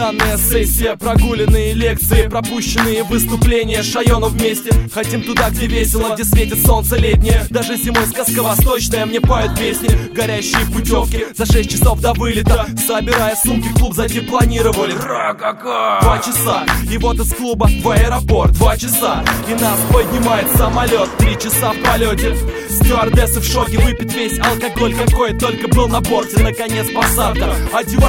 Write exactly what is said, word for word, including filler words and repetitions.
Спонтанная сессия, прогуленные лекции, пропущенные выступления, Шайону вместе. Хотим туда, где весело, где светит солнце летнее. Даже зимой сказка восточная, мне поют песни. Горящие путевки за шесть часов до вылета. Собирая сумки, в клуб зайти планировали. Два часа, и вот из клуба в аэропорт. Два часа, и нас поднимает самолет. Три часа в полете. Стюардессы в шоке, выпить весь алкоголь, какой только был на борте. Наконец посадка, одеваю